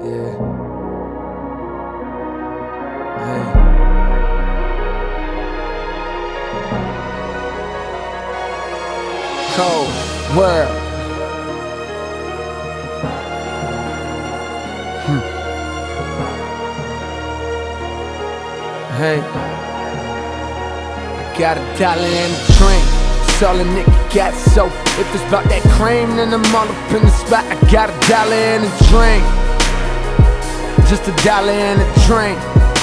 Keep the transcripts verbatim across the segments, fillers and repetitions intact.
Yeah. Hey. Cold world. Hmm. Hey. I got a dollar and a drink. That's all a nigga got. So if it's about that cream, then I'm all up in the spot. I got a dollar and a drink. Just a dollar and a drink.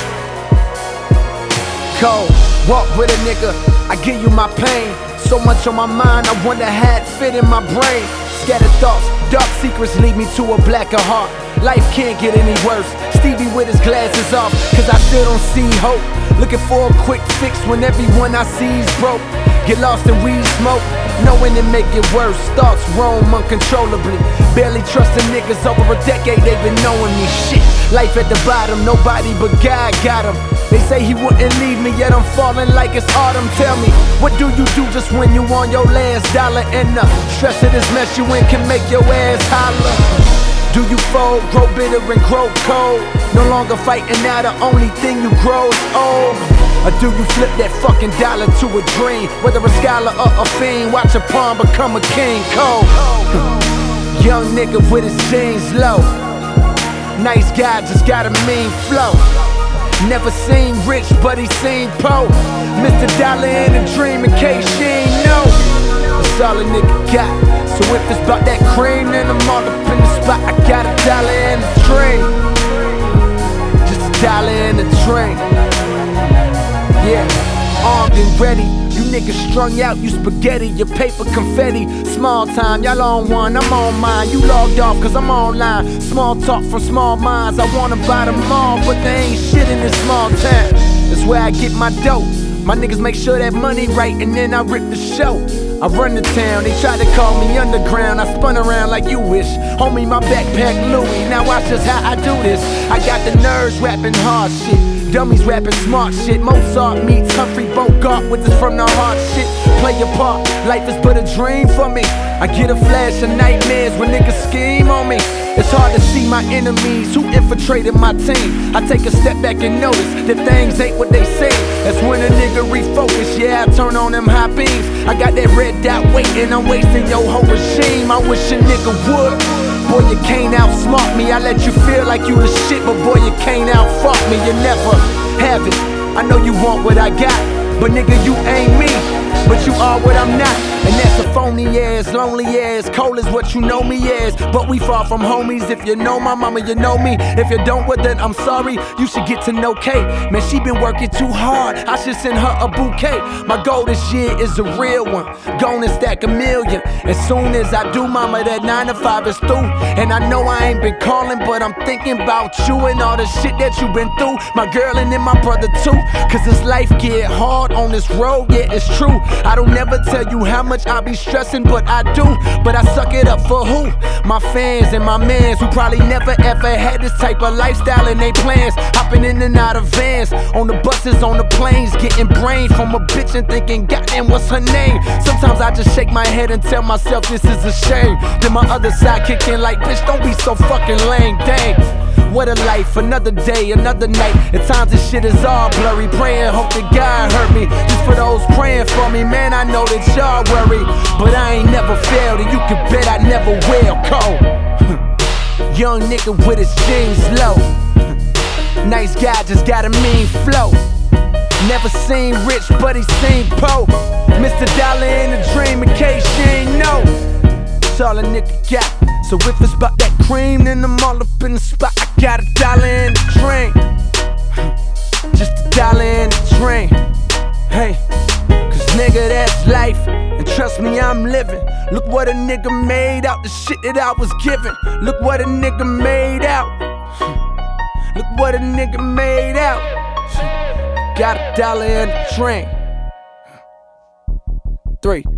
Cold, walk with a nigga, I give you my pain. So much on my mind, I wonder how it fit in my brain. Scattered thoughts, dark secrets lead me to a blacker heart. Life can't get any worse. Stevie with his glasses off, cause I still don't see hope. Looking for a quick fix when everyone I see's broke. Get lost in weed smoke, knowing it make it worse. Thoughts roam uncontrollably. Barely trusting niggas, over a decade they've been knowing me. Shit, life at the bottom, nobody but God got him. They say he wouldn't leave me, yet I'm falling like it's autumn. Tell me, what do you do just when you on your last dollar? And the stress of this mess you in can make your ass holler. Do you fold, grow bitter and grow cold? No longer fighting now, the only thing you grow is old. Or do you flip that fucking dollar to a dream? Whether a scholar or a fiend, watch a pawn become a king. Cold. Young nigga with his jeans low. Nice guy, just got a mean flow. Never seen rich, but he seen po. Mister Dollar in a dream in case she ain't know. That's all a nigga got. So if it's about that cream, then I'm all up in the spot. I got a dollar and a drink. Just a dollar and a drink. Yeah, armed and ready. You niggas strung out, you spaghetti, your paper confetti. Small time, y'all on one, I'm on mine. You logged off cause I'm online. Small talk from small minds, I wanna buy them all, but they ain't shit in this small town. That's where I get my dope. My niggas make sure that money right and then I rip the show. I run the town, they tried to call me underground. I spun around like you wish. Homie, my backpack Louis, now watch just how I do this. I got the nerves rapping hard shit. Dummies rapping smart shit. Mozart meets Humphrey Bogart with this from the heart shit. Play your part, life is but a dream for me. I get a flash of nightmares when niggas scheme on me. It's hard to see my enemies who infiltrated my team. I take a step back and notice that things ain't what they say. That's when a nigga refocus, yeah, I turn on them high beams. I got that red dot waiting, I'm wasting your whole regime. I wish a nigga would. Boy, you can't outsmart me. I let you feel like you the shit, but boy, you can't outfuck me. You never have it. I know you want what I got, but nigga, you ain't me. But you are what I'm not, and that's a phony ass, lonely ass. Cold is what you know me as, but we far from homies. If you know my mama, you know me. If you don't, well then I'm sorry. You should get to know Kay. Man, she been working too hard. I should send her a bouquet. My goal this year is a real one. Gonna stack a million. As soon as I do, mama, that nine to five is through. And I know I ain't been calling, but I'm thinking about you and all the shit that you been through. My girl and then my brother too. Cause this life get hard on this road, yeah, it's true. I don't never tell you how much I be stressing, but I do. But I suck it up for who? My fans and my mans who probably never ever had this type of lifestyle in they plans. Hopping in and out of vans, on the buses, on the planes, getting brain from a bitch and thinking, goddamn, what's her name? Sometimes I just shake my head and tell myself this is a shame. Then my other side kick in like, bitch, don't be so fucking lame, dang. What a life, another day, another night. At times this shit is all blurry. Praying, hope that God hurt me. Just for those praying for me, man, I know that y'all worry. But I ain't never failed, and you can bet I never will. Cold. Young nigga with his jeans low. Nice guy, just got a mean flow. Never seen rich, but he seen po. Mister Dollar in a dream in case you ain't know. That's all a nigga got. So if it's about that cream, then I'm all up in the spot. I got a dollar and a drink. Just a dollar and a drink. Hey, cause nigga, that's life. And trust me, I'm living. Look what a nigga made out the shit that I was given. Look what a nigga made out. Look what a nigga made out. Got a dollar and a drink. Three.